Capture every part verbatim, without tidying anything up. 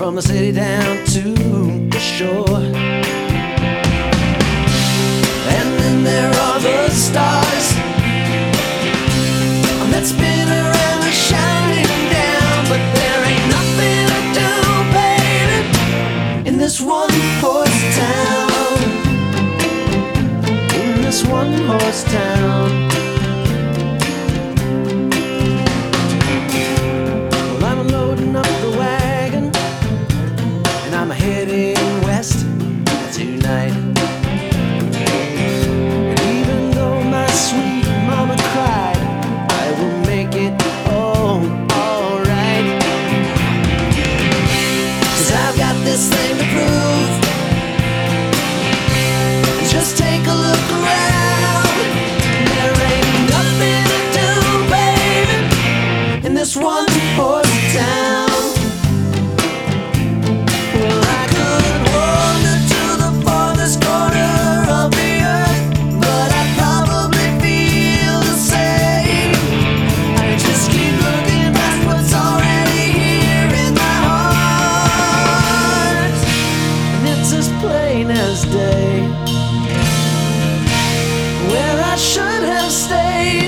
from the city down to the shore. And then there are the stars that spin around and shining down, but there ain't nothing to do, baby, in this one horse town. In this one horse town. Well, I'm loading up the wagon and I'm heading west tonight. And even though my sweet mama cried, I will make it all alright. 'Cause I've got this thing to prove. Just take a look around. There ain't nothing to do, baby, in this one horse town. Well, I could wander to the farthest corner of the earth, but I'd probably feel the same. I just keep looking past what's already here in my heart, and it's as plain as day where I should have stayed.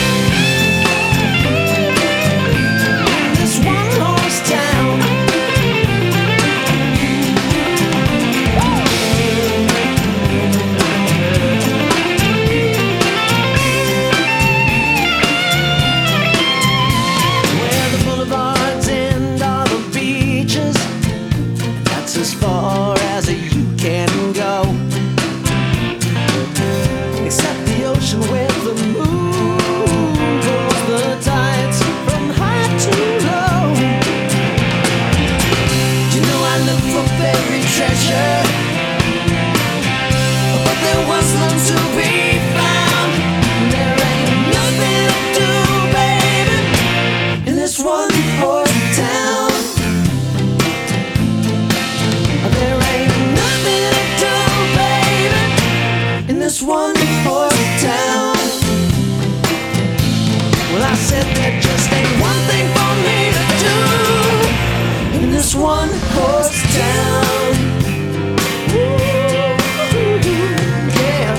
In this one horse town. Where the boulevards end are the beaches, that's as far as you can go. Except the ocean where the moon pulls the tides from high to low. You know I look for buried treasure, but there was none to be found. There ain't nothing to do, baby, in this one horse town. There ain't nothing to do, baby, in this one horse town. Well, I said there just ain't one thing for me to do in this one horse town. Ooh, yeah.